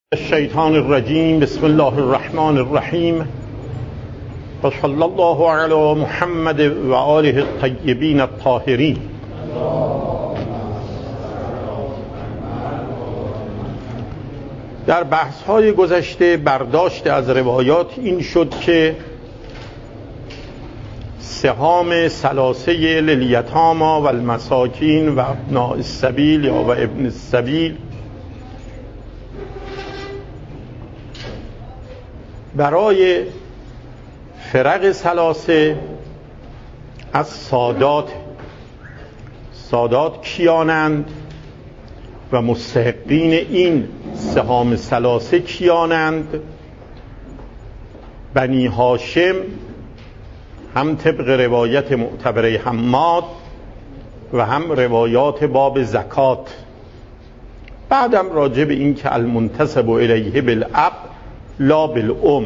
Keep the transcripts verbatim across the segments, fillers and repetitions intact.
الشیطان الرجیم. بسم الله الرحمن الرحیم و صلی الله علی محمد و آله الطیبین الطاهرین. در بحث‌های گذشته برداشت از روایات این شد که سهام ثلاثه للیتاما و المساکین و ابناء السبیل یا و ابن السبیل برای فرق ثلاثه از سادات سادات کیانند و مستحقین این سهام ثلاثه کیانند؟ بنی هاشم هم طبق روایت معتبره حماد و هم روایات باب زکات. بعدم راجع به این که المنتسب الیه بالاب لا بالام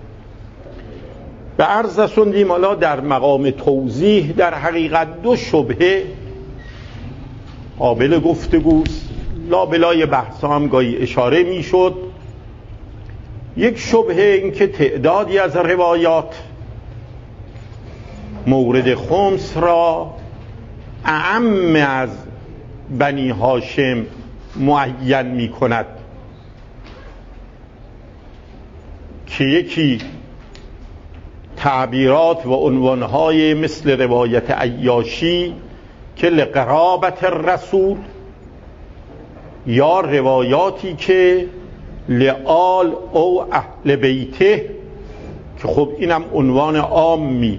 به عرض رسوندیم. حالا در مقام توضیح در حقیقت دو شبهه قابل گفتگوست، لابلای بحث هم گاهی اشاره می شد. یک شبهه این که تعدادی از روایات مورد خمس را اعم از بنی هاشم معین می کند که یکی تعبیرات و عنوانهای مثل روایت عیاشی که لقرابت الرسول، یا روایاتی که لآل او اهل بیته که خب اینم عنوان عامی،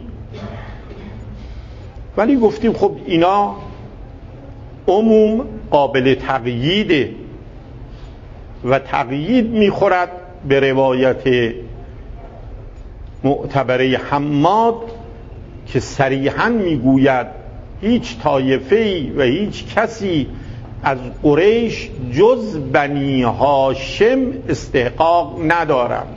ولی گفتیم خب اینا عموم قابل تقییده و تقیید میخورد به روایت معتبره حماد که صریحاً میگوید هیچ طایفه‌ای و هیچ کسی از قریش جز بنی هاشم استحقاق ندارد.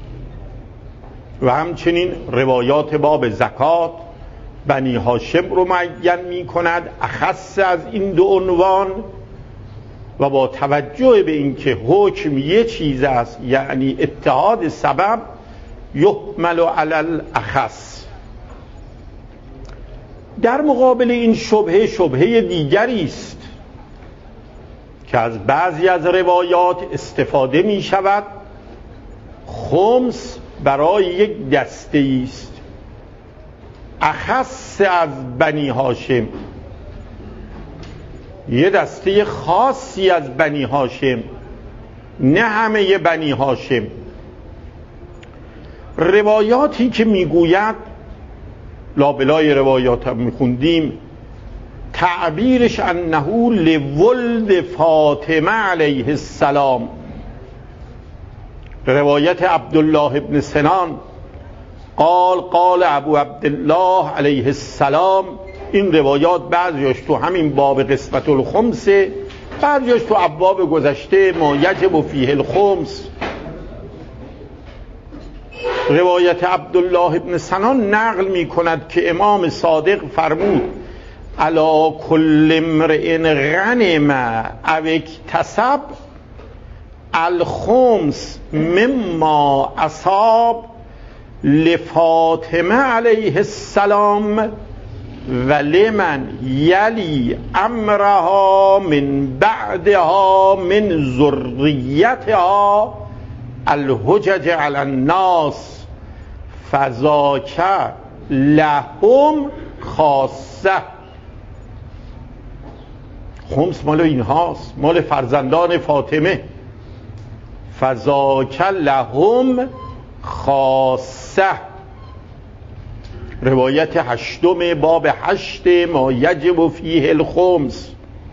و همچنین روایات باب زکات بنی هاشم رو معین می کند اخص از این دو عنوان، و با توجه به اینکه حکم یه چیز است، یعنی اتحاد سبب یحمل علی الاخص. در مقابل این شبهه شبهه دیگری است که از بعضی از روایات استفاده می شود خمس برای یک دسته است اخص از بنی هاشم، یه دسته خاصی از بنی هاشم، نه همه بنی هاشم. روایاتی که میگوید لابلای روایات هم میخوندیم تعبیرش انه لولد فاطمه علیه السلام، روایت عبدالله ابن سنان قال قال ابو عبدالله علیه السلام. این روایات بعضیش تو همین باب قسمت الخمس، بعضیش تو ابواب گذشته ما یجب فیه الخمس. روایت عبدالله ابن سنان نقل می کند که امام صادق فرمود علی کل امرئ غنم او اکتسب الخمس مما اصاب لفاطمه علیه السلام و لمن یلی امرها من بعدها من ذریتها الحجج علی الناس فذاک لهم خاصه. خمس مال اینهاست، مال فرزندان فاطمه. فذاک لهم خاصه. روایت هشتم باب هشت ما یجب فیه الخمس.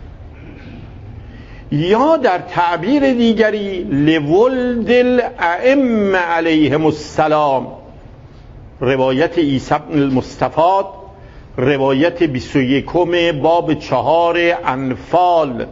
یا در تعبیر دیگری لولد الائمه علیهم السلام، روایت عیسی بن المصطفی، روایت بیست و یکم باب چهار انفال.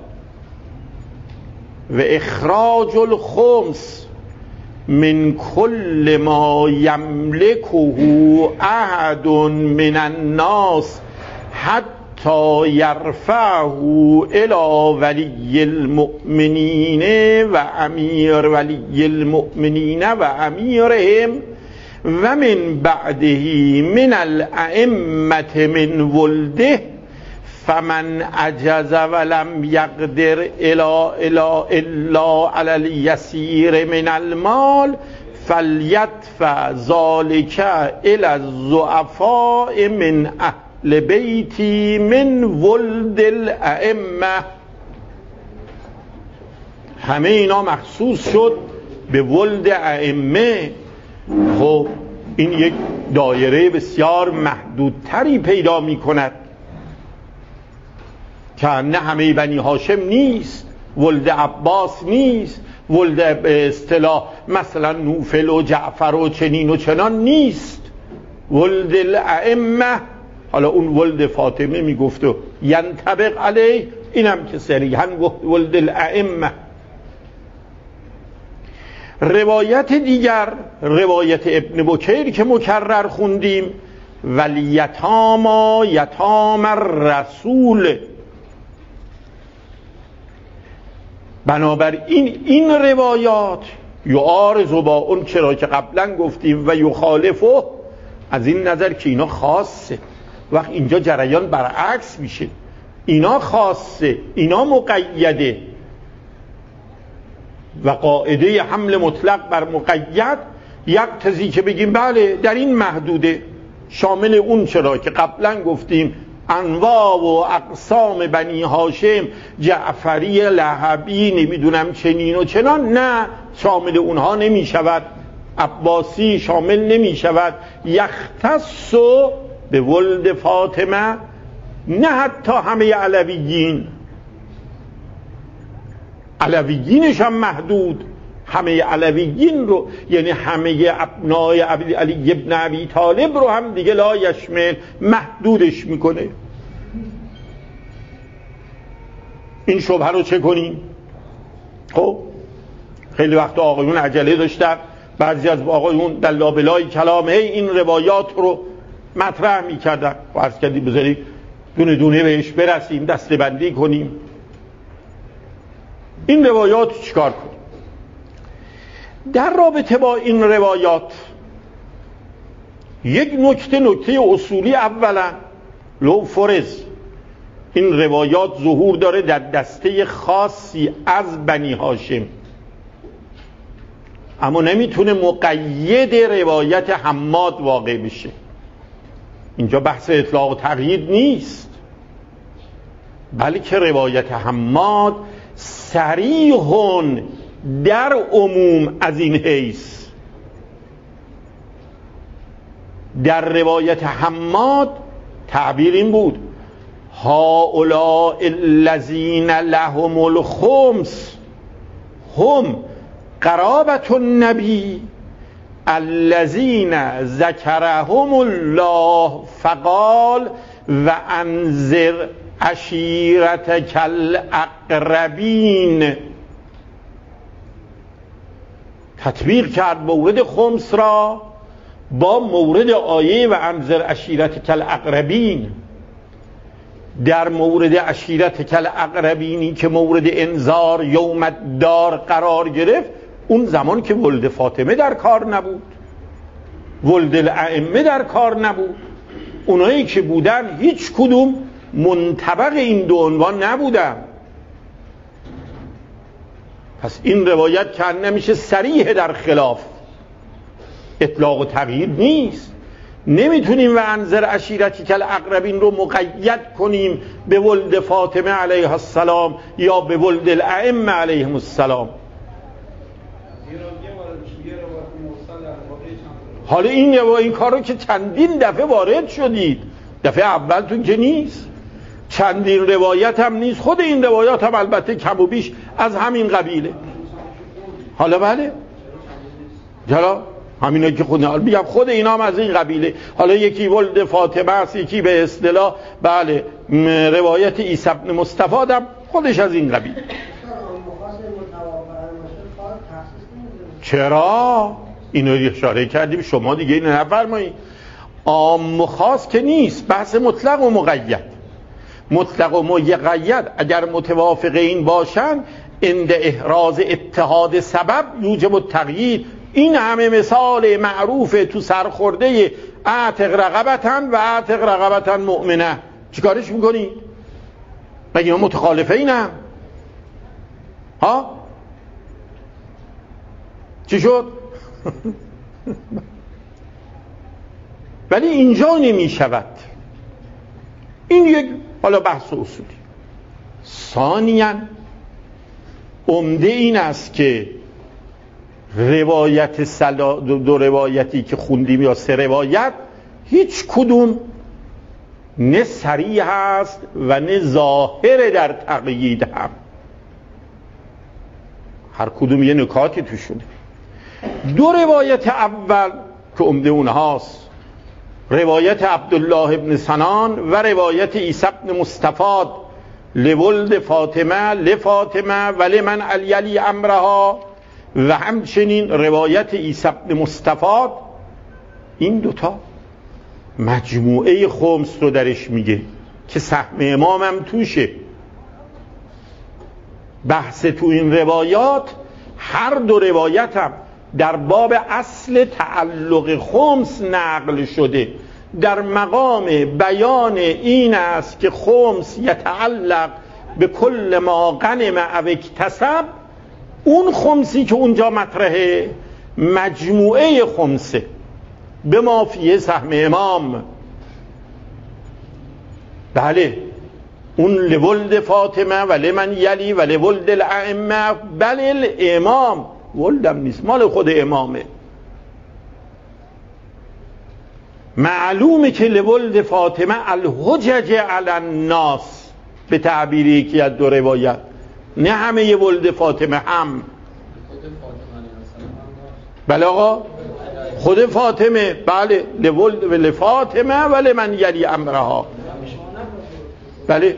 و اخراج الخمس من کل ما یملکه احد من الناس حتی حتی یرفعه الی ولی المؤمنین و امیر ولی المؤمنین و امیرهم و من بعده من الائمه من ولده فمن عجز ولم یقدر الا الا الا علی الیسیر من المال فلیدفع ذلک الی الضعفاء من اهل بیتی من ولد الائمه. همه اینا مخصوص شد به ولد ائمه. خب این یک دایره بسیار محدودتری پیدا می کند که نه همه بنی هاشم نیست، ولد عباس نیست، ولد به اصطلاح مثلا نوفل و جعفر و چنین و چنان نیست، ولد الائمه. حالا اون ولد فاطمه میگفت و ینطبق علیه، اینم که صریحا گفت ولد الائمه. روایت دیگر روایت ابن بکیر که مکرر خوندیم، ولیتاما یتام الرسول. بنابراین این روایات یعارض با اون چرا که قبلا گفتیم و یخالفه، از این نظر که اینا خاصه. وقت اینجا جریان برعکس میشه، اینا خاصه اینا مقیده و قاعده حمل مطلق بر مقید یقتضی که بگیم بله در این محدوده شامل اون چرا که قبلا گفتیم انواع و اقسام بنی هاشم، جعفری، لهبی، نمیدونم چنین و چنان، نه شامل اونها نمی شود. عباسی شامل نمی شود. یختص به ولد فاطمه، نه حتی همه علویین، علویینش هم محدود، همه علویین رو یعنی همه ابنای علی ابن ابی طالب رو هم دیگه لا یشمل، محدودش میکنه. این شبهه رو چه کنیم؟ خب خیلی وقت آقایون عجله داشتن، بعضی از آقایون در لابلای کلام هی این روایات رو مطرح میکردن و عرض کردیم بذارید دونه دونه بهش برسیم، دسته بندی کنیم. این روایات چیکار کنیم؟ در رابطه با این روایات یک نکته نکته اصولی، اولا لو فرض این روایات ظهور داره در دسته خاصی از بنی هاشم، اما نمیتونه مقید روایت حماد واقع بشه. اینجا بحث اطلاق و تقیید نیست، بلکه روایت حماد صریح در عموم از این حیث. در روایت حماد تعبیر این بود هؤلاء الذین لهم الخمس هم قرابة النبی الذین ذکرهم الله فقال و انذر عشیرتک الاقربین. تطبیق کرد مورد خمس را با مورد آیه و انذر عشیرتک الاقربین. در مورد عشیرتک الاقربینی که مورد انذار یوم الدار قرار گرفت، اون زمان که ولد فاطمه در کار نبود، ولد الائمه در کار نبود، اونایی که بودن هیچ کدوم منطبق این دو عنوان نبودن. پس این روایت که نمیشه صریح در خلاف، اطلاق و تغییر نیست. نمیتونیم و انذر عشیرتک الاقربین رو مقید کنیم به ولد فاطمه علیها السلام یا به ولد الائمه علیهم السلام. حالا این این کار رو که چندین دفعه وارد شدید، دفعه اولتون که نیست، چندین روایت هم نیست، خود این روایات هم البته کم و بیش از همین قبیله. حالا بله حالا همینه که خود میگم خود اینا هم از این قبیله. حالا یکی ولد فاطمه است، یکی به اصطلاح بله روایت عیسی ابن مصطفی هم خودش از این قبیله. چرا؟ اینو اشاره کردیم، شما دیگه اینو نفرمایید. عام و خاص که نیست، بحث مطلق و مقید. مطلق و مقید اگر متوافق این باشن عند احراز اتحاد سبب یوجب التقیید. این همه مثال معروف تو سرخورده اعتق رقبتن و اعتق رقبتن مؤمنه، چیکارش میکنی؟ مگه اینا متخالفه اینم؟ ها؟ چی شد؟ ولی اینجا نمی شود. این یک حالا بحث اصولی. ثانیاً عمده این است که روایت سلا دو, دو روایتی که خوندیم یا سه روایت هیچ کدوم نه صریح هست و نه ظاهر در تقیید هم، هر کدوم یه نکاتی توشونه. دو روایت اول که عمده اونهاست روایت عبدالله ابن سنان و روایت عیسی ابن مستفاد لولد فاطمه لفاطمه ولمن علی امرها و همچنین روایت عیسی ابن مستفاد، این دوتا مجموعه خمس رو درش میگه که سهم امامم توشه. بحث تو این روایات هر دو روایت هم در باب اصل تعلق خمس نقل شده، در مقام بیان این است که خمس یتعلق به کل ما غنم او اکتسب. اون خمسی که اونجا مطرحه مجموعه خمسه به ما فیه سهم امام. بله اون لولد فاطمه و لمن یلی و لولد الائمه، بله الامام ولدم نیست، مال خود امامه. معلومه که لولد فاطمه الحجج علی الناس به تعبیر یکی از دو روایت، نه همه ی ولد فاطمه هم. بله آقا خود فاطمه، بله لولد و لفاطمه و لمن یلی امرها. بله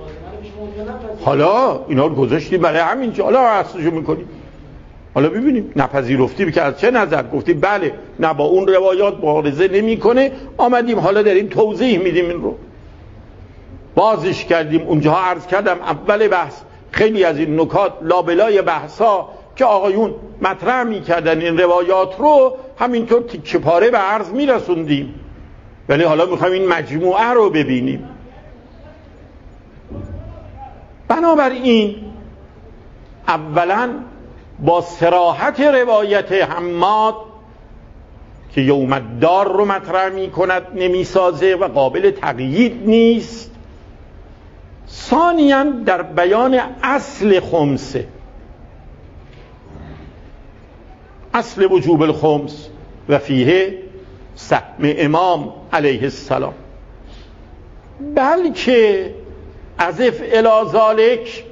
حالا اینا رو گذاشتیم برای همین حالا اصلشو میکنیم، حالا ببینیم نپذیرفتی که از چه نظر گفتی بله نه با اون روایات معارضه نمیکنه، آمدیم حالا داریم توضیح میدیم این رو. بازش کردیم اونجا عرض کردم اول بحث خیلی از این نکات لابلای بحثا که آقایون مطرح میکردن این روایات رو همینطور تیکه پاره به عرض میرسوندیم، ولی حالا میخوایم این مجموعه رو ببینیم. بنابراین اولا با صراحت روایت حماد که یوم الدار رو مطرح می کند نمیسازه و قابل تقیید نیست. ثانیاً در بیان اصل خمسه، اصل وجوب الخمس و فیه سهم امام علیه السلام، بلکه اضف الی ذالک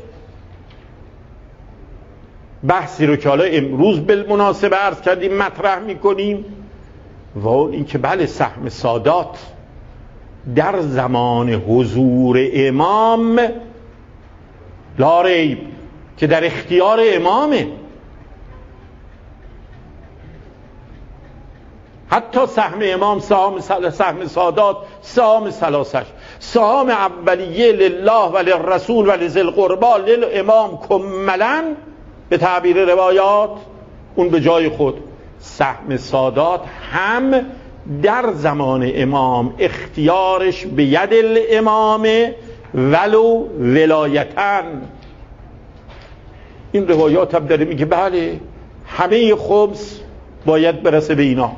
بحثی رو که حالا امروز بالمناسبه عرض کردیم مطرح میکنیم و این که بله سهم سادات در زمان حضور امام لا ریب که در اختیار امامه. حتی سهم امام سهام سهم سادات سهام سلاسش، سهام اولیه لله و للرسول و لذی القربا للامام کملا به تعبیر روایات اون به جای خود. سهم سادات هم در زمان امام اختیارش به ید الامام ولو ولایتن. این روایات هم داره میگه بله همه خمس باید برسه به اینا.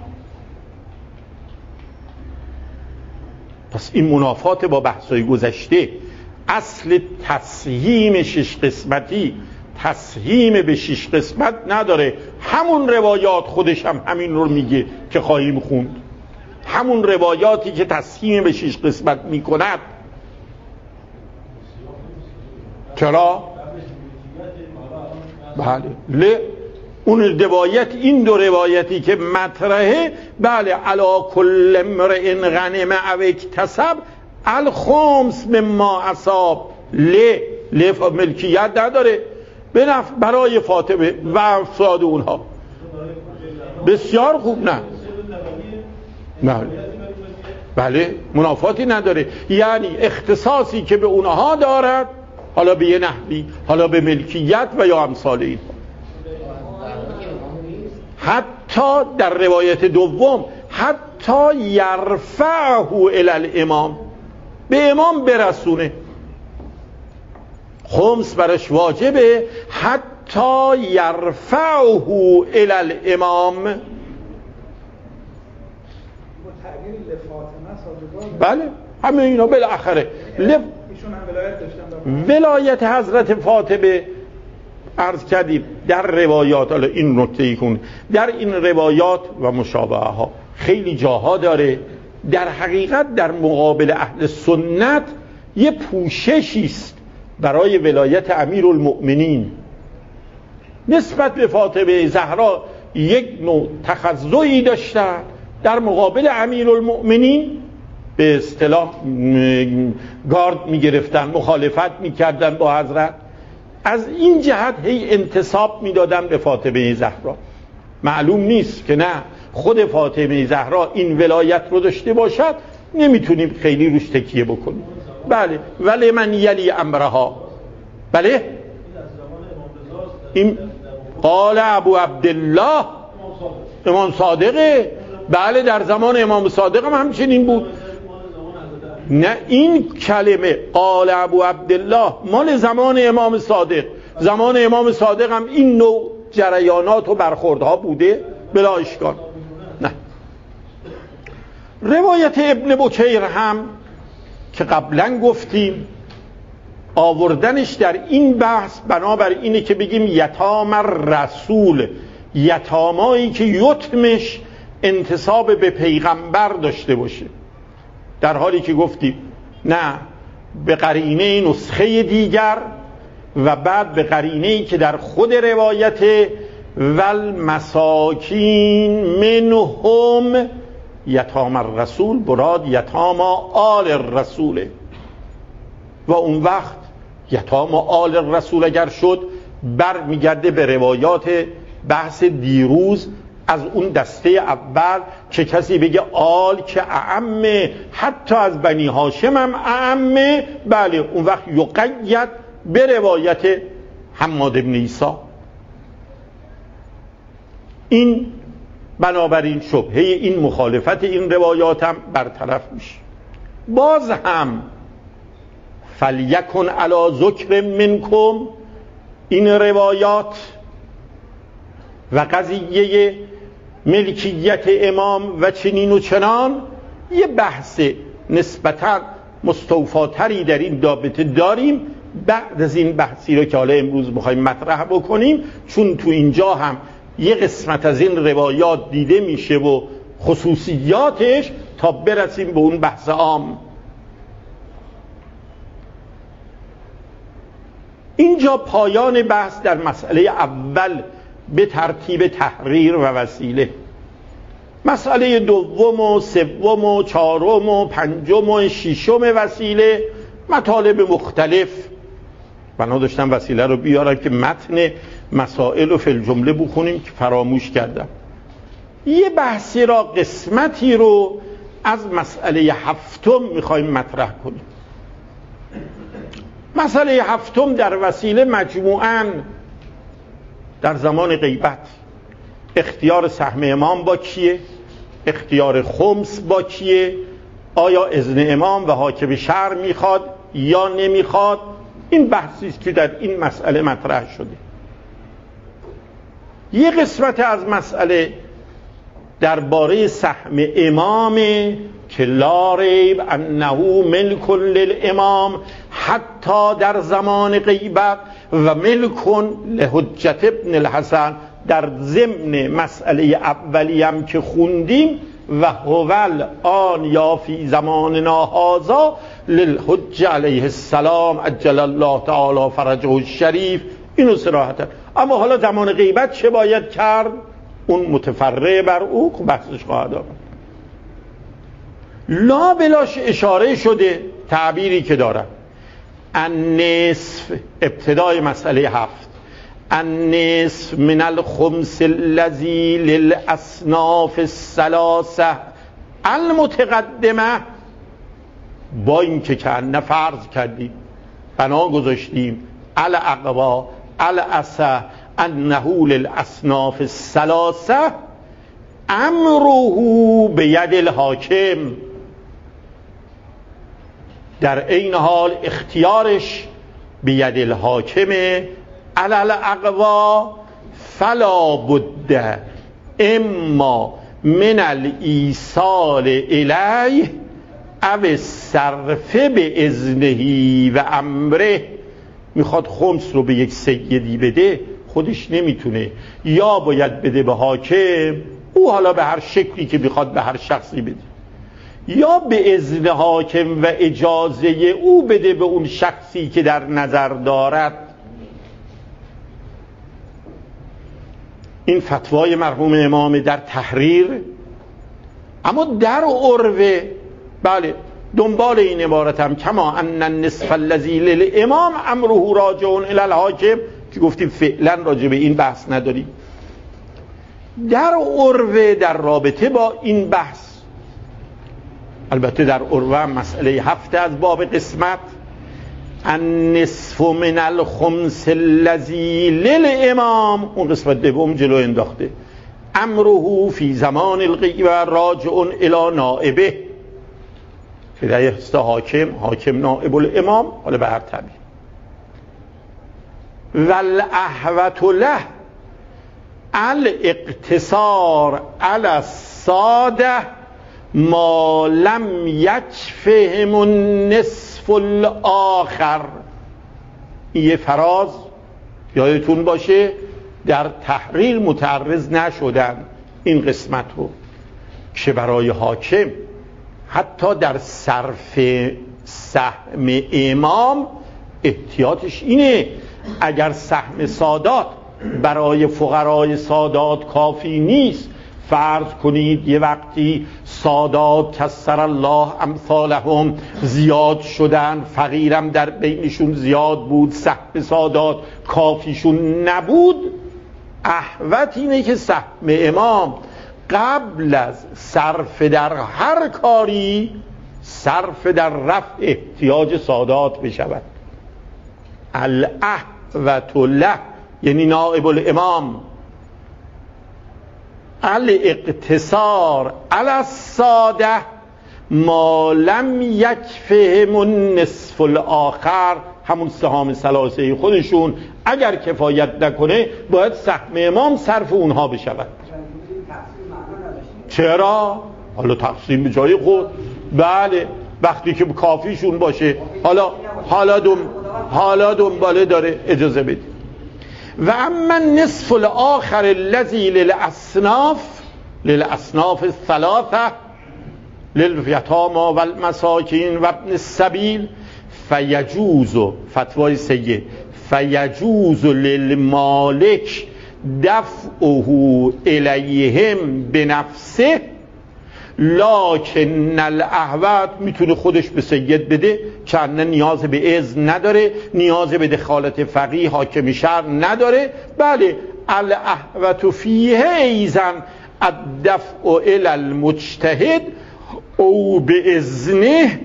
پس این منافات با بحثای گذشته. اصل تسهیم شش قسمتی تسهیم به شش قسمت نداره، همون روایات خودش هم همین رو میگه که خواهیم خوند. همون روایاتی که تسهیم به شش قسمت میکند. چرا؟ بله ل اون روایت، این دو روایتی که مطرحه، بله علا کل امرئ غنم او اکتسب الخمس مما اصاب ل ل ملکیت نداره به نفع برای فاطمه و افراد اونها. بسیار خوب. نه نه بله منافاتی نداره، یعنی اختصاصی که به اونها دارد، حالا به یه نحوی، حالا به ملکیت و یا امثال این. حتی در روایت دوم حتی یرفعه الی الامام، به امام برسونه. خمس برش واجبه حتی یرفعه الی الامام. بله همه اینا بالاخره لف... ولایت حضرت فاطمه عرض کردیم در روایات، حالا این نکته ای کن، در این روایات و مشابهه ها خیلی جاها داره. در حقیقت در مقابل اهل سنت یه پوششی است برای ولایت امیرالمؤمنین نسبت به فاطمه زهرا. یک نوع تخضعی داشتن در مقابل امیرالمؤمنین، به اصطلاح گارد میگرفتن، مخالفت میکردن با حضرت، از این جهت هی انتساب میدادن به فاطمه زهرا. معلوم نیست که نه خود فاطمه زهرا این ولایت رو داشته باشد، نمیتونیم خیلی روش تکیه بکنیم. بله ولی من یلی امرها. بله این قال ابو عبدالله امام صادقه. بله در زمان امام صادق هم همچنین بود. نه این کلمه قال ابو عبدالله مال زمان امام صادق، زمان امام صادق هم این نوع جریانات و برخوردها بوده بلا اشکال. نه روایت ابن بکیر هم که قبلا گفتیم آوردنش در این بحث بنابر اینه که بگیم یتام رسول، یتامایی که یتمش انتساب به پیغمبر داشته باشه، در حالی که گفتیم نه به قرینه نسخه دیگر و بعد به قرینه‌ای که در خود روایت والمساکین منهم یتام الرسول براد یتام آل الرسوله. و اون وقت یتام آل الرسول اگر شد بر میگرده به روایات بحث دیروز از اون دسته اول که کسی بگه آل که اعمه، حتی از بنی هاشم هم اعمه، بله اون وقت یقید به روایت حماد بن عیسی. این بنابراین شبهه این مخالفت این روایات هم برطرف میشه. باز هم فلیکن علی ذکر منکم، این روایات و قضیه ملکیت امام و چنین و چنان یه بحث نسبتاً مستوفاتری در این رابطه داریم. بعد از این بحثی رو که حالا امروز می‌خوایم مطرح بکنیم، چون تو اینجا هم یه قسمت از این روایات دیده میشه و خصوصیاتش، تا برسیم به اون بحث عام. اینجا پایان بحث در مسئله اول به ترتیب تحریر و وسیله. مسئله دوم و سوم و چهارم و پنجم و ششم وسیله مطالب مختلف. بنا داشتم وسیله رو بیارم که متن مسائل رو فی الجمله بخونیم که فراموش کردم. یه بحثی را، قسمتی رو از مسئله هفتم میخوایم مطرح کنیم. مسئله هفتم در وسیله مجموعاً در زمان غیبت اختیار سهم امام با کیه؟ اختیار خمس با کیه؟ آیا اذن امام و حاکم شهر میخواد یا نمیخواد؟ این بحثی است که در این مسئله مطرح شده. یه قسمت از مسئله درباره سهم امام که لا ریب انه ملک للامام حتی در زمان غیبت و ملک لحجت ابن الحسن در ضمن مسئله اولی هم که خوندیم و هول آن یا فی زماننا هذا للحج علیه السلام عجل الله تعالی فرجه الشریف. اینو صراحتا. اما حالا زمان غیبت چه باید کرد؟ اون متفرع بر او بحثش خواهد آمد. لا بلاش اشاره شده تعبیری که دارم النصف، ابتدای مسئله هفت، النصف من الخمس الذی للاصناف الثلاثه المتقدمه با این که کنه فرض کردیم بنا گذاشتیم الاقوا الاسه انه للاصناف الثلاثه امره به ید الحاکم، در این حال اختیارش به ید الحاکمه. علی الاقوا فلا بد اما من الایصال الیه او الصرف به اذنه و امره. میخواد خمس رو به یک سیدی بده، خودش نمیتونه، یا باید بده به حاکم، او حالا به هر شکلی که بخواد به هر شخصی بده، یا به اذن حاکم و اجازه او بده به اون شخصی که در نظر دارد. این فتوای مرحوم امام در تحریر. اما در عروه بله دنبال این عبارتم کما ان النصف الذی للامام امره راجع الی الحاکم، که گفتیم فعلا راجع به این بحث نداریم. در عروه در رابطه با این بحث، البته در عروه هم مسئله هفته از باب قسمت، النصف من الخمس الذی للامام، اون قسمت دوم جلو انداخته، امره فی زمان الغیبه راجع الی نائبه، که در است حاکم، حاکم نائب الامام، حالا به هر طبیع. والاحوط له الاقتصار علی الساده ما لم یکفهم النصف الاخر. یه فراز یادتون باشه در تحریر متعرض نشدن این قسمت رو که برای حاکم حتی در صرف سهم امام احتیاطش اینه، اگر سهم سادات برای فقرای سادات کافی نیست، فرض کنید یه وقتی سادات کسر الله امثالهم زیاد شدن، فقیرم در بینشون زیاد بود، سهم سادات کافیشون نبود، احوط اینه که سهم امام قبل از صرف در هر کاری صرف در رفع احتیاج سادات بشود. الاحوط له یعنی نائب الامام، الاقتصار علی الساده ما لم یکفهم النصف الاخر، همون سهام ثلاثه خودشون اگر کفایت نکنه باید سهم امام صرف اونها بشود. چرا؟ حالا تقسیم به جای خود، بله وقتی که کافیشون باشه. حالا حالا دم حالا دنباله داره اجازه بده. و اما نصف الاخر الذی للاصناف للاصناف الثلاثه للیتامی و المساکین و ابن السبیل فیجوز، فتوای سید، فیجوز للمالک دفعه الیهم بنفسه لکن الاحوط، میتونه خودش به سید بده که نه نیاز به اذن نداره، نیاز به دخالت فقیه حاکم شهر نداره. بله الاحوط فیه ایزن الدفع الی المجتهد او باذنه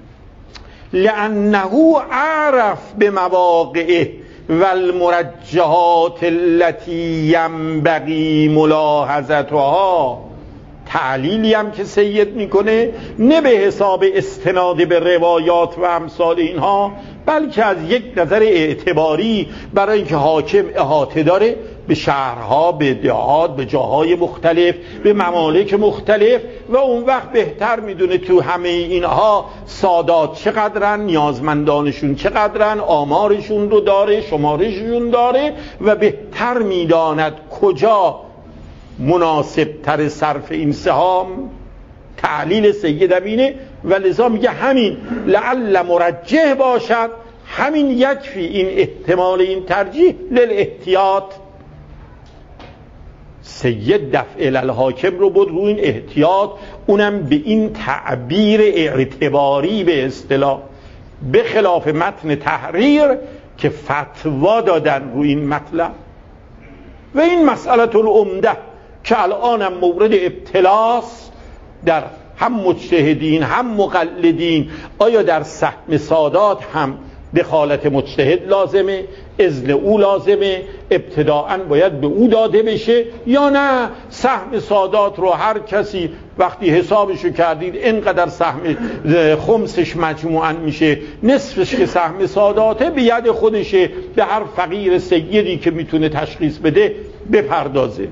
لانه عرف بمواقعه والمرجحات التي ينبغي ملاحظتها. تعلیلی هم که سید میکنه نه به حساب استناد به روایات و امثال اینها، بلکه از یک نظر اعتباری، برای اینکه حاکم احاطه داره به شهرها، به دهات، به جاهای مختلف، به ممالک مختلف، و اون وقت بهتر میدونه تو همه اینها سادات چقدرن، نیازمندانشون چقدرن، آمارشون رو داره، شمارششون داره، و بهتر میداند کجا مناسب تر صرف این سهام. تعلیل سید اینه و لذا میگه همین لعل مرجح باشد، همین یکفی، این احتمال این ترجیح للاحتیاط. سید دفع الالحاکم رو بود رو این احتیاط، اونم به این تعبیر اعتباری به اصطلاح، به خلاف متن تحریر که فتوا دادن رو این مطلب. و این مسئله العمده که الانم مورد ابتلاس در هم مجتهدین هم مقلدین، آیا در سهم سادات هم دخالت مجتهد لازمه، اذن او لازمه، ابتداءً باید به او داده بشه، یا نه سهم سادات رو هر کسی وقتی حسابشو کردید اینقدر سهم خمسش مجموعاً میشه، نصفش که سهم ساداته به ید خودشه، به هر فقیر سیدی که میتونه تشخیص بده بپردازه.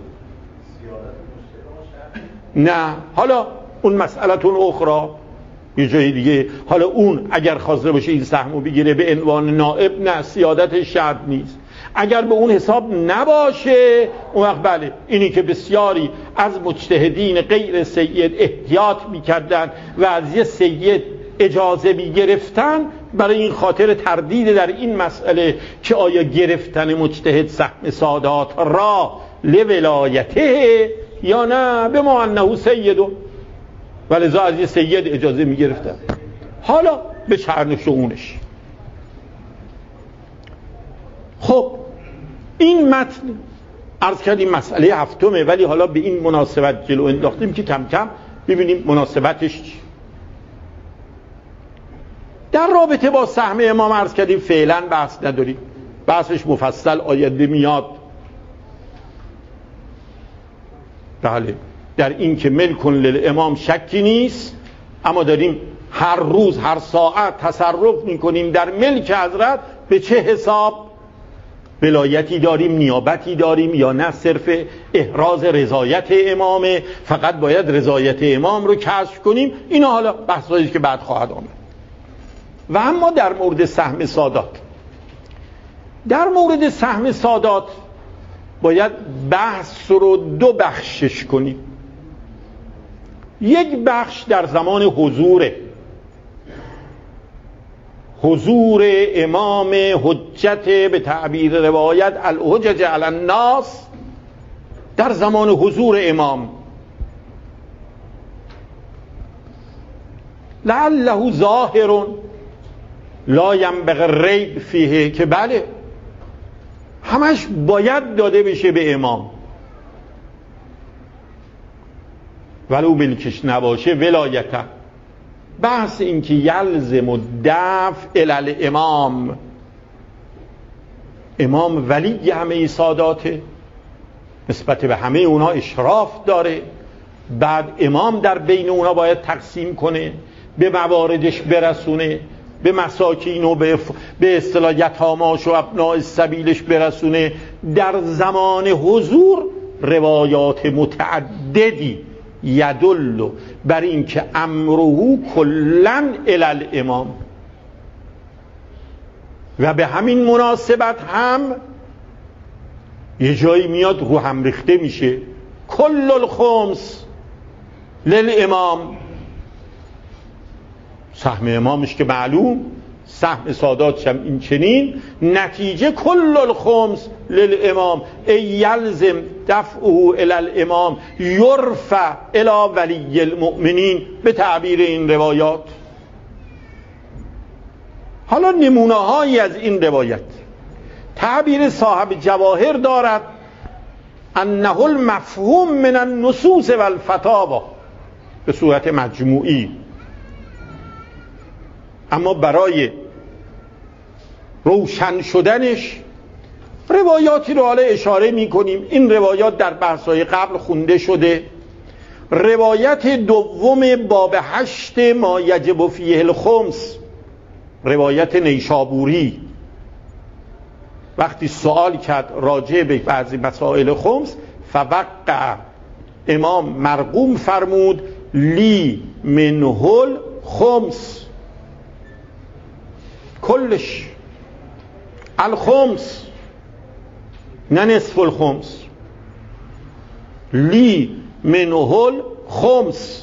نه حالا اون مسئلتون اخرى یه جای دیگه، حالا اون اگر خواسته باشه این سهمو بگیره به عنوان نائب، نه سیادت شرط نیست. اگر به اون حساب نباشه اون وقت بله، اینی که بسیاری از مجتهدین غیر سید احتیاط میکردن و از یه سید اجازه میگرفتن برای این خاطر تردید در این مسئله که آیا گرفتن مجتهد سهم سادات را لولایته یا نه، به ما انه سیدو، ولذا از یه سید اجازه میگرفتن. حالا به شأن شؤونش. خب این متن عرض کردیم مسئله هفتمه، ولی حالا به این مناسبت جلو انداختیم که کم کم ببینیم مناسبتش چی. در رابطه با سهم امام عرض کردیم فعلا بحث نداریم، بحثش مفصل آینده میاد. بله در این که ملکن للامام شکی نیست، اما داریم هر روز هر ساعت تصرف میکنیم در ملک حضرت به چه حساب، ولایتی داریم، نیابتی داریم یا نه صرف احراز رضایت امامه، فقط باید رضایت امام رو کشف کنیم. اینا حالا بحثایی که بعد خواهد آمد. و اما در مورد سهم سادات، در مورد سهم سادات باید بحث رو دو بخشش کنیم. یک بخش در زمان حضوره، حضور امام حجت به تعبیر روایت الحجج علی الناس، در زمان حضور امام لعله ظاهر لا ینبغی الریب فیه، که بله همش باید داده بشه به امام، ولو ملکش نباشه ولایته. بحث این که یلزم و دفع الی امام، امام ولی همه ساداته، نسبت به همه اونا اشراف داره، بعد امام در بین اونا باید تقسیم کنه، به مواردش برسونه، به مساکین و به به اصطلاح یتاماش و ابناء السبیلش برسونه. در زمان حضور روایات متعددی یدل بر این که امره کلن الی الامام، و به همین مناسبت هم یه جایی میاد رو هم ریخته میشه کل الخمس للامام، سهم امامش که معلوم، سهم ساداتش هم این چنین، نتیجه کل الخمس للامام ای یلزم دفعه الی الامام یرفع الی ولی المؤمنین به تعبیر این روایات. حالا نمونه هایی از این روایت، تعبیر صاحب جواهر دارد انه المفهوم من النصوص والفتاوی به صورت مجموعی، اما برای روشن شدنش روایاتی رو حالا اشاره می کنیم. این روایات در بحث‌های قبل خونده شده. روایت دوم باب هشت ما یجب فیه الخمس، روایت نیشابوری، وقتی سوال کرد راجع به بعضی مسائل خمس، فوقع امام مرقوم فرمود لی منهل خمس، کلش الخمس نه نصف الخمس، لی منهل خمس.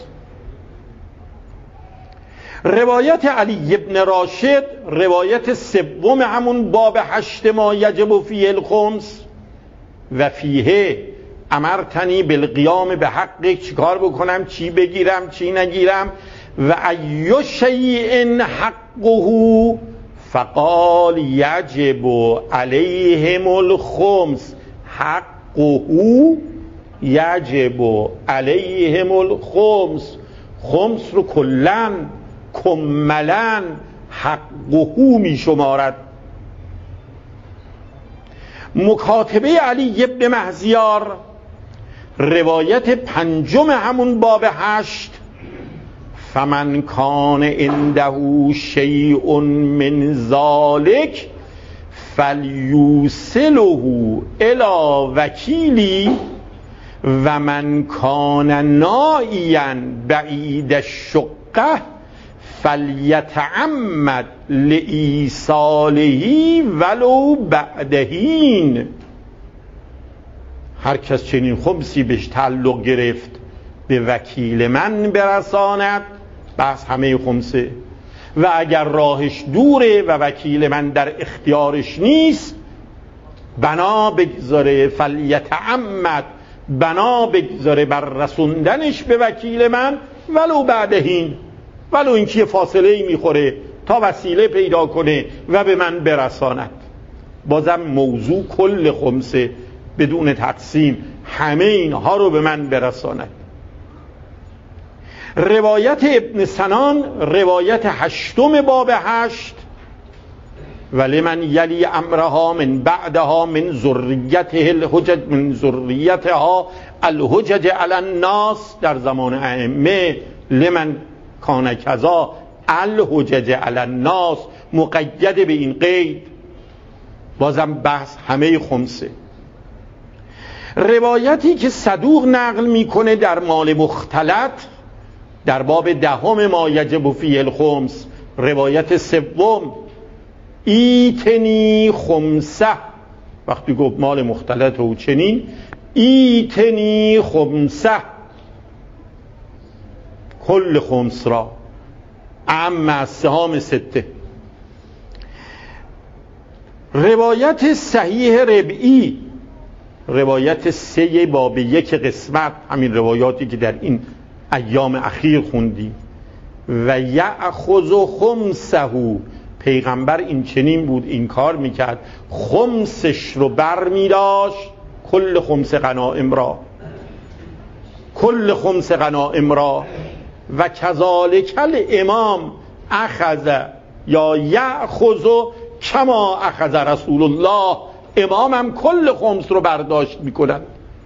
روایت علی ابن راشد، روایت سوم همون باب هشت ما یجب فیه الخمس، و فیه امرتنی بالقیام به حق، چیکار بکنم، چی بگیرم چی نگیرم، و ایو شیء حقه فقال یجب علیهم الخمس، حقه یجب علیهم الخمس، خمس رو کلن کملن حقهو می شمارد. مکاتبه علی ابن مهزیار، روایت پنجم همون باب هشت، فمن کان عنده شیء من ذلک فلیوصله الی وکیلی و من کان نائیا بعید الشقه فلیتعمد لایصاله ولو بعد حین. هر کس چنین خمسی بهش تعلق گرفت به وکیل من برساند، بس همه خمسه، و اگر راهش دوره و وکیل من در اختیارش نیست بنا بگذاره، فلیتعمد، بنا بگذاره بر رسوندنش به وکیل من ولو بعد حین، ولو اینکه فاصله ای میخوره تا وسیله پیدا کنه و به من برساند. بازم موضوع کل خمسه بدون تقسیم، همه اینها رو به من برساند. روایت ابن سنان، روایت هشتم باب هشت، ولی من یلی امرها من بعدها من ذریته الحجج من ذریتها الحجج علی الناس، در زمان ائمه لمن کان کذا الحجج علی الناس مقید به این قید. بازم بحث همه خمسه. روایتی که صدوق نقل میکنه در مال مختلط در باب دهم ما یجب فیه الخمس، روایت سوم، ایتنی خمسه، وقتی گفت مال مختلط و چنین، ایتنی خمسه، کل خمس را، اما السهام سته. روایت صحیح ربعی، روایت سه باب یک قسمت، همین روایاتی که در این ایام اخیر خوندیم، و یأخذ خمسه، پیغمبر این چنین بود، این کار میکرد، خمسش رو بر میداشت، کل خمس غنائم را، کل خمس غنائم را، و کذالک الامام اخذ یا یأخذ کما اخذ رسول الله، امام هم کل خمس رو برداشت میکنن.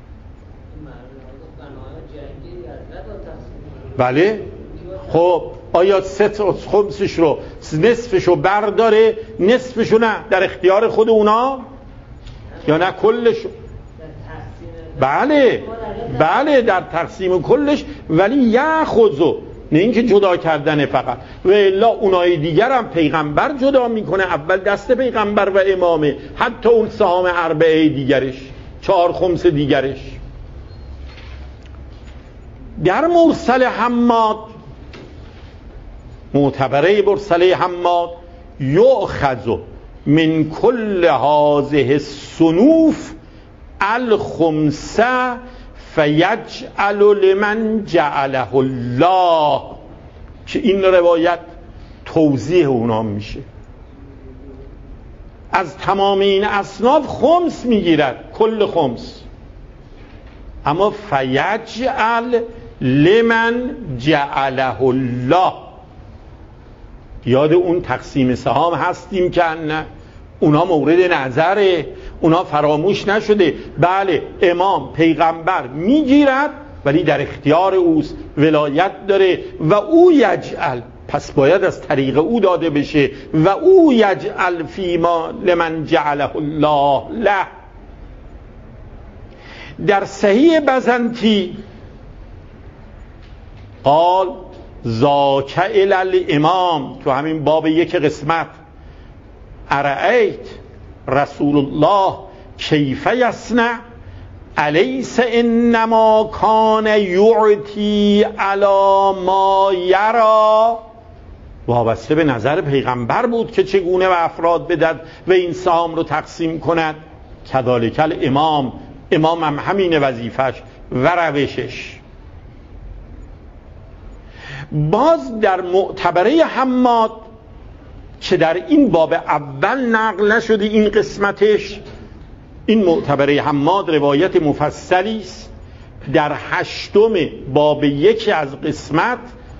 بله، خب آیا سه خمسش رو نصفش رو برداره، نصفش رو نه در اختیار خود اونا، یا نه کلش؟ بله بله در تقسیم کلش، ولی یأخذ، نه اینکه جدا کردن فقط، و الا اونای دیگر هم پیغمبر جدا میکنه، اول دست پیغمبر و امامه، حتی اون سهام اربعه دیگرش، چهار خمس دیگرش. در مرسل حماد، معتبره مرسل حماد، یؤخذ من کل هذه الصنوف الخمسه فیجعل لمن جعله الله، که این روایت توضیح اونا میشه. از تمام این اصناف خمس میگیرد، کل خمس، اما فیجعل لمن جعله الله، یاد اون تقسیم سهام هستیم که نه اونا مورد نظره، اونا فراموش نشده. بله امام پیغمبر میگیرد ولی در اختیار اوست، ولایت داره، و او یجعل، پس باید از طریق او داده بشه، و او یجعل فیما لمن جعله الله له. در صحیح بزنتی قال ذاک الی الامام، تو همین باب یک قسمت، ارأیت رسول الله کیف یصنع الیس انما کان یعطی علی ما یرا، وابسته به نظر پیغمبر بود که چگونه به افراد بدد و این سهام رو تقسیم کند. کذالک الامام، امام هم همین وظیفش و روشش. باز در معتبره حماد که در این باب اول نقل نشده این قسمتش، این معتبره حماد روایت مفصلی است، در هشتم باب یکی از قسمت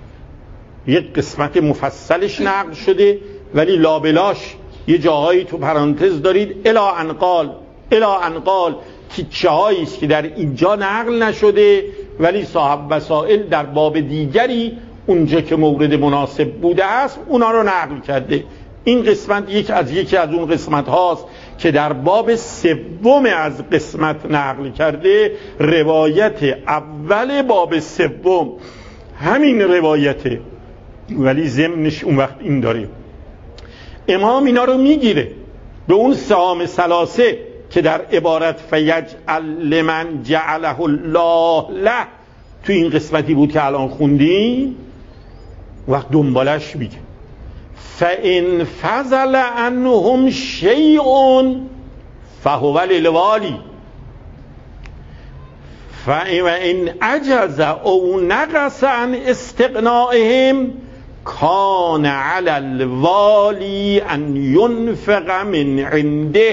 یک قسمت مفصلش نقل شده ولی لابلاش یه جاهایی تو پرانتز دارید الا انقال الا انقال تیکه هایی است که در اینجا نقل نشده ولی صاحب وسائل در باب دیگری اونجا که مورد مناسب بوده است اونا رو نقل کرده. این قسمت یک از یکی از اون قسمت هاست که در باب سوم از قسمت نقل کرده. روایت اول باب سوم همین روایته ولی ضمنش اون وقت این داره. امام اینا رو میگیره به اون سهام ثلاثه که در عبارت فیجعل لمن جعله الله له تو این قسمتی بود که الان خوندیم، وقت دنبالش میگه فَإِنْ فَضَلَ عَنْهُمْ شَيْءٌ فَهُوَ لِلْوَالِي فَإِنْ عَجَزَ أَوْ نَقَصَ عَنْ اسْتِغْنَائِهِمْ كَانَ عَلَى الْوَالِي أَنْ يُنْفِقَ مِنْ عِنْدِهِ.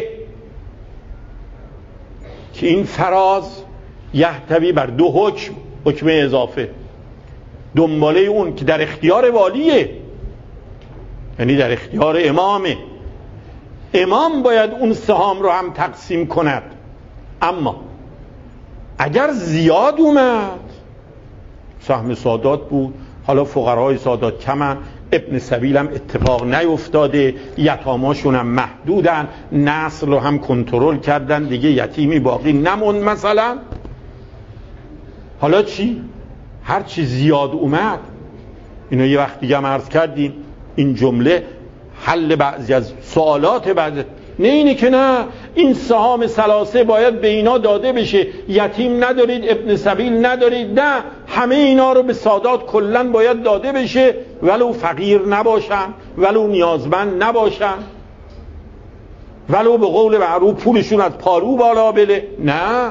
که این فراز یحتوی بر دو حکم، حکم اضافه دنباله اون که در اختیار والیه، یعنی در اختیار امامه. امام باید اون سهام رو هم تقسیم کند، اما اگر زیاد اومد، سهم سادات بود، حالا فقرای سادات کمن، ابن سبیل هم اتفاق نیفتاده، یتاماشون هم محدودن، نسل رو هم کنترل کردن، دیگه یتیمی باقی نموند مثلا. حالا چی؟ هر چی زیاد اومد، اینو یه وقت دیگه هم عرض کردیم، این جمله حل بعضی از سوالات بعد. نه اینه که نه این سهام ثلاثه باید به اینا داده بشه، یتیم ندارید، ابن سبیل ندارید، نه همه اینا رو به سادات کلن باید داده بشه، ولو فقیر نباشن، ولو نیازمند نباشن، ولو به قول معروف پولشون از پارو بالا بله. نه،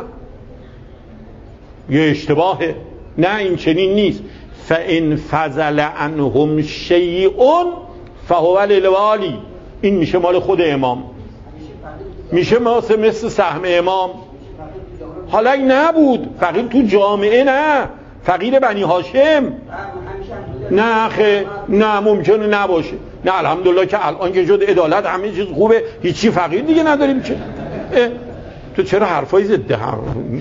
یه اشتباهه، نه این چنین نیست. فَإِنْ فَضَلَ عَنْهُمْ شَيْءٌ فَهُوَ لِلْوَالِي. این میشه مال خود امام، میشه مثل سهم امام. حالا این نبود فقیر تو جامعه، نه فقیر بنی هاشم، نه خه نه ممکنه نباشه. نه الحمدلله که الان که شد عدالت همه چیز خوبه، هیچی فقیر دیگه نداریم. چه تو چرا حرفای ضد هم؟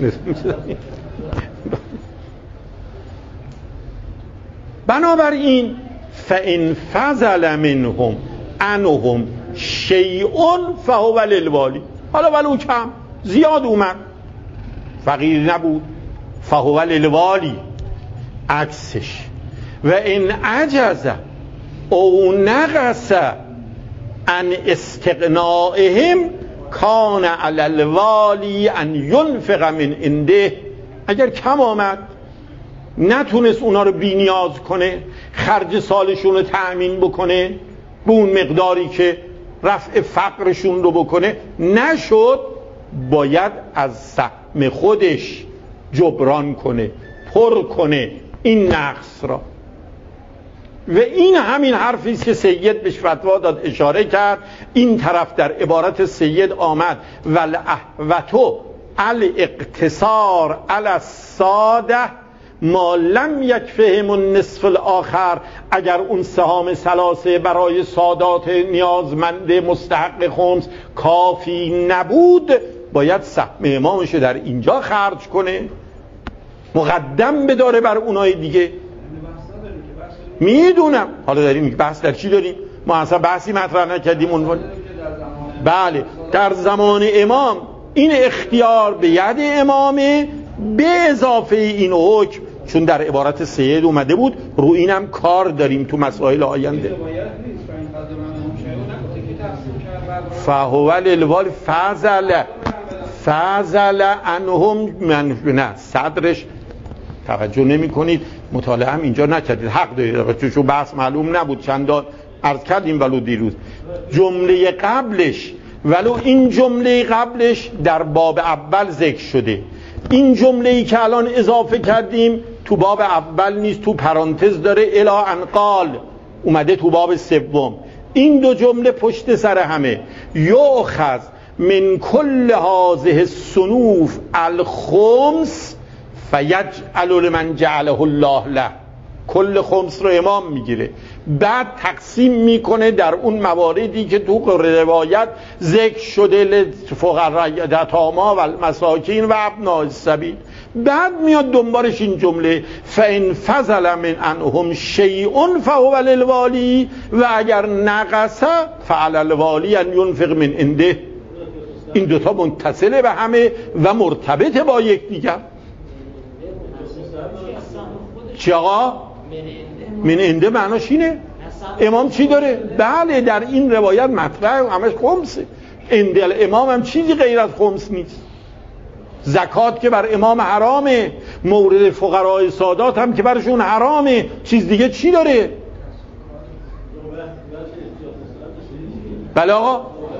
بنابراین فَإِنْ فَضَلَ مِنْهُمْ عَنْهُمْ شَيْءٌ فَهُوَ لِلْوَالِي. حالا ولو کم زیاد اومد، فقیر نبود، فَهُوَ لِلْوَالِي. عکسش و این عجز او نقص عن استغنائهم کان علی الوالی ان ینفق من عنده. اگر کم آمد، نتونست اونا رو بی نیاز کنه، خرج سالشون رو تأمین بکنه به اون مقداری که رفع فقرشون رو بکنه، نشد، باید از سهم خودش جبران کنه، پر کنه این نقص را. و این همین حرفی است که سید بهش فتوا داد، اشاره کرد. این طرف در عبارت سید آمد والاحوتو الاقتصار علی الساده ما لم یکفهم النصف الاخر. اگر اون سهام ثلاثه برای سادات نیازمند مستحق خمس کافی نبود، باید سهم امامش در اینجا خرج کنه، مقدم بداره بر اونای دیگه. میدونم حالا داریم بحث در چی داریم، ما اصلا بحثی مطرح نکردیم عنوان. بله در زمان امام این اختیار به ید امامه، به اضافه این حکم چون در عبارت سید اومده بود، رو اینم کار داریم تو مسائل آینده. فهو للوال فضل فضل عنهم من، نه صدرش توجه نمی کنید، مطالعه هم اینجا نکردید، حق دارید چون بحث معلوم نبود چندان عرض کردیم ولو دیروز. جمله قبلش، ولو این جمله قبلش در باب اول ذکر شده، این جمله‌ای که الان اضافه کردیم تو باب اول نیست، تو پرانتز داره الا انقال اومده تو باب سوم. این دو جمله پشت سر همه. یؤخذ من کل هذه الصنوف الخمس فیجعل لمن جعله الله له. کل خمس رو امام میگیره، بعد تقسیم میکنه در اون مواردی که تو روایت ذکر شده لفقراء یتامی و المساکین و ابناء السبیل، بعد میاد دنبالش این جمله فان فضل من عنهم شیء فهو للوالی و اگر نقص فعلی الوالی ان ينفق من عنده. این دوتا متصله به همه و مرتبط با یکدیگر. چی آقا؟ من عنده معناش اینه؟ امام چی داره؟ بله در این روایت مطرح همش خمسه. عند الامام هم چیزی غیر از خمس نیست. زکات که بر امام حرامه، مورد فقرای سادات هم که برشون حرامه، چیز دیگه چی داره؟ بله آقا؟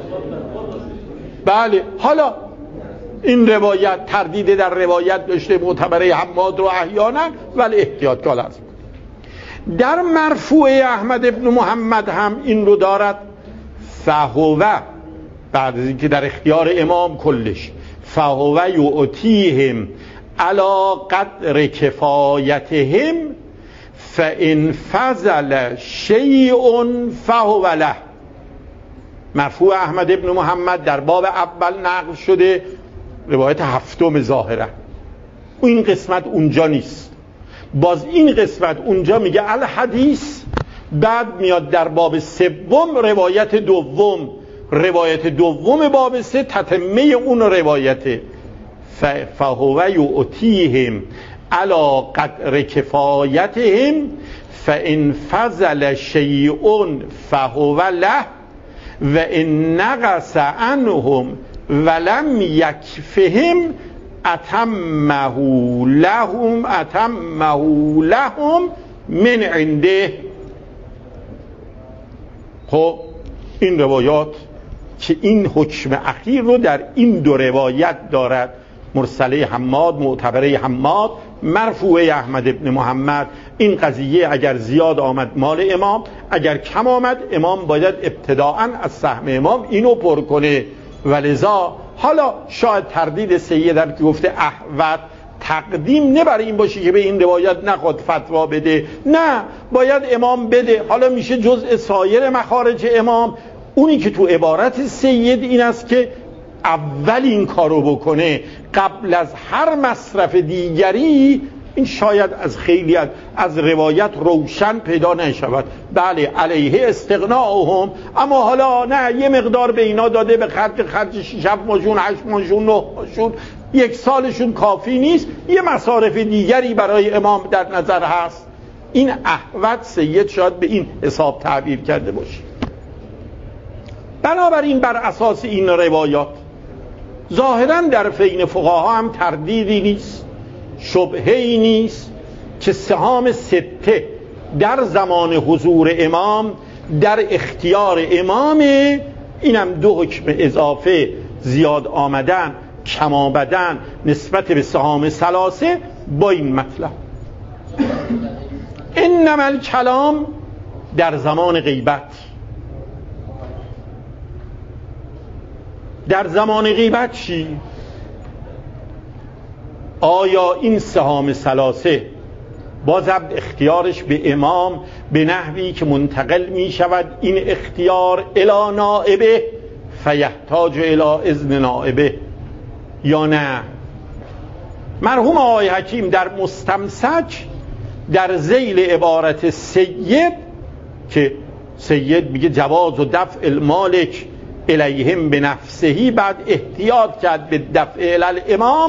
بله. حالا این روایت تردید در روایت داشته، معتبره حماد رو احیانا ولی احتیاط کال است. در مرفوع احمد ابن محمد هم این رو دارد، فهو بعد از اینکه در اختیار امام کلش، فهو یعطیهم علی قدر کفایتهم فان فضل شیء فهو له. مرفوع احمد ابن محمد در باب اول نقل شده، روایت هفتم ظاهره. این قسمت اونجا نیست، باز این قسمت اونجا میگه الحدیث، بعد میاد در باب سوم روایت دوم، روایت دوم باب سه تتمه اون روایته، فهو یعطیهم علی قدر کفایتهم فان فضل شیء فهو له و ان نقص عنهم ولم یکفهم اتمه لهم اتمه لهم من عنده. خب این روایات که این حکم اخیر رو در این دو روایت دارد، مرسله حماد، معتبره حماد، مرفوع احمد ابن محمد، این قضیه اگر زیاد آمد مال امام، اگر کم آمد امام باید ابتداعا از سهم امام اینو پر کنه. ولذا حالا شاید تردید سیدم که گفته احوت تقدیم نه برای این باشه که به این روایت نخواد فتوا بده، نه باید امام بده. حالا میشه جزء سایر مخارج امام، اونی که تو عبارت سید این است که اول این کارو بکنه قبل از هر مصرف دیگری. این شاید از خیلی از, از روایت روشن پیدا نشود. بله علیه استغناءهم، اما حالا نه یه مقدار به اینا داده به خرج خرج شش ماهشون هشت ماهشون نه ماهشون یک سالشون کافی نیست، یه مصارف دیگری برای امام در نظر هست. این احوت سید شاید به این حساب تعبیر کرده باشه. بنابراین بر اساس این روایات ظاهراً در بین فقها هم تردیدی نیست، شبهه‌ای نیست که سهام سته در زمان حضور امام در اختیار امامه. اینم دو حکم اضافه زیاد آمدن کم آمدن نسبت به سهام ثلاثه با این مطلب. انما الکلام در زمان غیبت، در زمان غیبت چی؟ آیا این سهام ثلاثه بازم اختیارش به امام به نحوی که منتقل می شود این اختیار الی نائبه فیحتاج الی اذن نائبه یا نه؟ مرحوم آقای حکیم در مستمسک در ذیل عبارت سید که سید میگه جواز و دفع المالک الیهم به نفسهی، بعد احتیاط کرد به دفع الی الامام،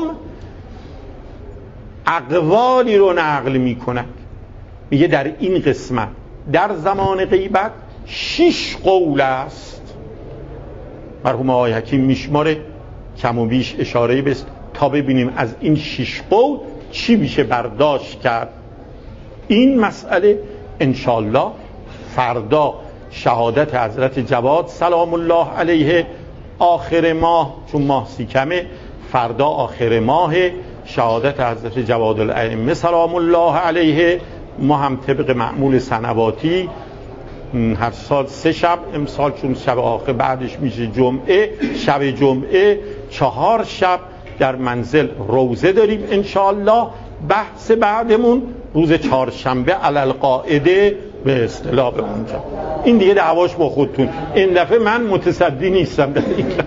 اقوالی رو نقل می کند. میگه در این قسمت در زمان غیبت شش قول است. مرحوم آقای حکیم میشماره کم و بیش اشاره بست تا ببینیم از این شش قول چی میشه برداشت کرد. این مسئله انشالله فردا شهادت حضرت جواد سلام الله علیه آخر ماه، چون ماه سیکمه فردا آخر ماه، شهادت حضرت جواد الائمه سلام الله علیه. ما هم طبق معمول سنواتی هر سال سه شب، امسال چون شب آخر بعدش میشه جمعه، شب جمعه چهار شب در منزل روزه داریم انشاءالله. بحث بعدمون روز چهارشنبه علل قاعده به اصطلاح به اونجا. این دیگه دعواش با خودتون. این دفعه من متصدی نیستم در این